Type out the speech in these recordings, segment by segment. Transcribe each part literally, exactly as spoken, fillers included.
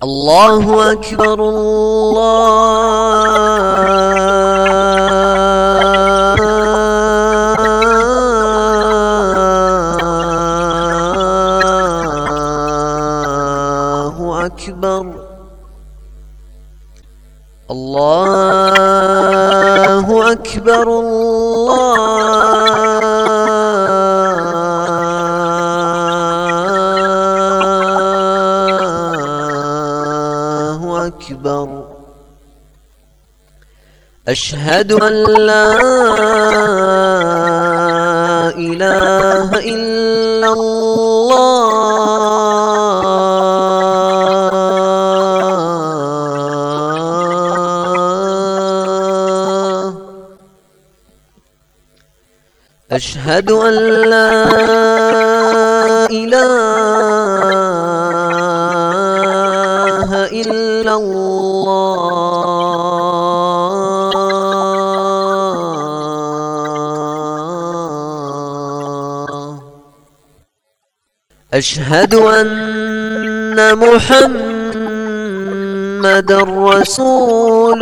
الله أكبر الله أكبر الله أكبر الله أكبر. أشهد أن لا إله إلا الله. أشهد أن لا إله إلا الله. أشهد أن محمدًا رسول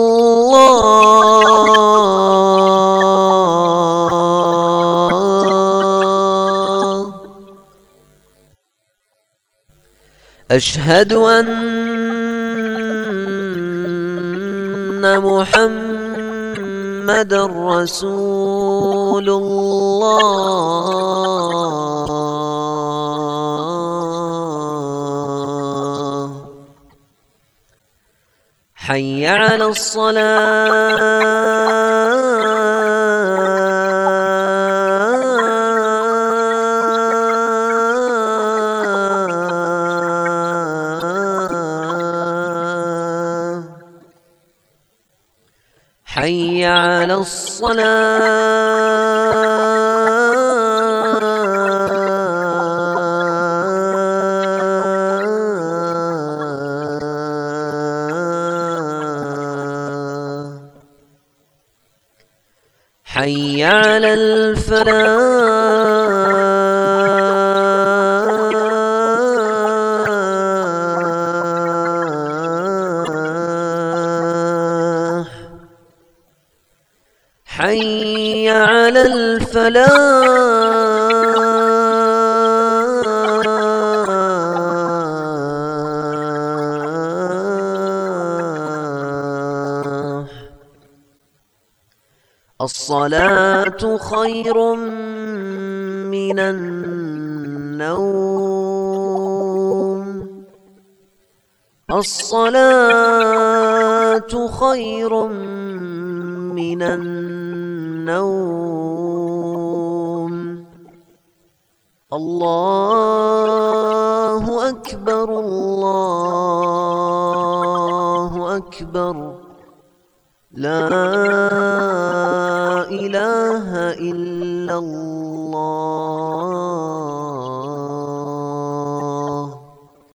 الله. أشهد أن محمدًا رسول الله. حي على الصلاة. حي على الصلاة. حي على الفلاح. حي على الفلاح. الصلاة خير من النوم. الصلاة خير من النوم. الله أكبر الله أكبر. لا إله إلا الله.